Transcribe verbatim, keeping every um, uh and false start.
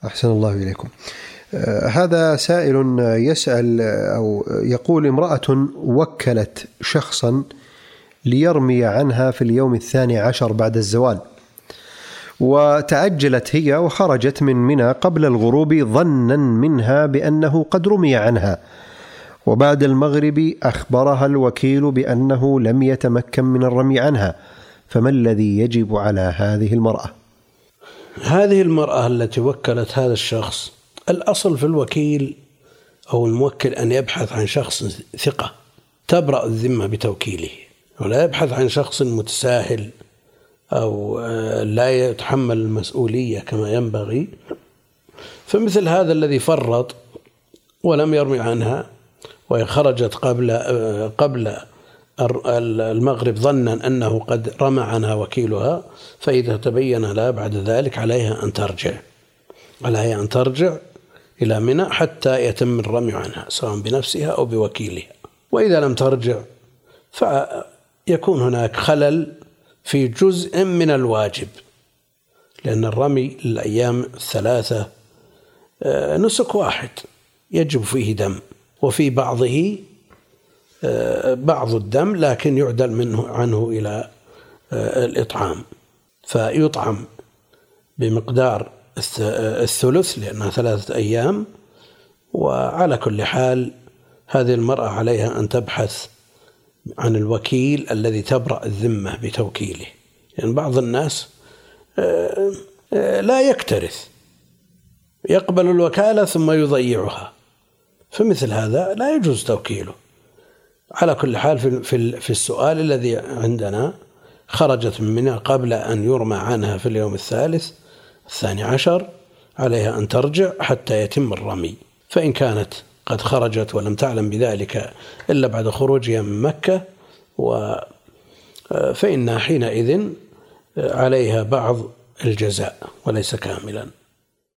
أحسن الله إليكم. آه هذا سائل يسأل أو يقول: امرأة وكلت شخصا ليرمي عنها في اليوم الثاني عشر بعد الزوال، وتعجلت هي وخرجت من منى قبل الغروب ظنا منها بأنه قد رمي عنها، وبعد المغرب أخبرها الوكيل بأنه لم يتمكن من الرمي عنها، فما الذي يجب على هذه المرأة؟ هذه المرأة التي وكلت هذا الشخص، الأصل في الوكيل أو الموكل أن يبحث عن شخص ثقة تبرأ الذمة بتوكيله، ولا يبحث عن شخص متساهل أو لا يتحمل المسؤولية كما ينبغي. فمثل هذا الذي فرط ولم يرمي عنها وخرجت قبل قبل المغرب ظنا أنه قد رمى عنها وكيلها، فإذا تبين لها بعد ذلك عليها أن ترجع عليها أن ترجع إلى منى حتى يتم الرمي عنها سواء بنفسها أو بوكيلها. وإذا لم ترجع فيكون هناك خلل في جزء من الواجب، لأن الرمي للأيام الثلاثة نسك واحد يجب فيه دم، وفي بعضه بعض الدم لكن يعدل منه عنه إلى الإطعام، فيطعم بمقدار الثلث لأنها ثلاثة أيام. وعلى كل حال هذه المرأة عليها أن تبحث عن الوكيل الذي تبرأ الذمة بتوكيله، يعني بعض الناس لا يكترث، يقبل الوكالة ثم يضيعها، فمثل هذا لا يجوز توكيله. على كل حال في في السؤال الذي عندنا خرجت من منى قبل أن يرمى عنها في اليوم الثالث الثاني عشر، عليها أن ترجع حتى يتم الرمي. فإن كانت قد خرجت ولم تعلم بذلك إلا بعد خروجها من مكة فإن حينئذ عليها بعض الجزاء وليس كاملا.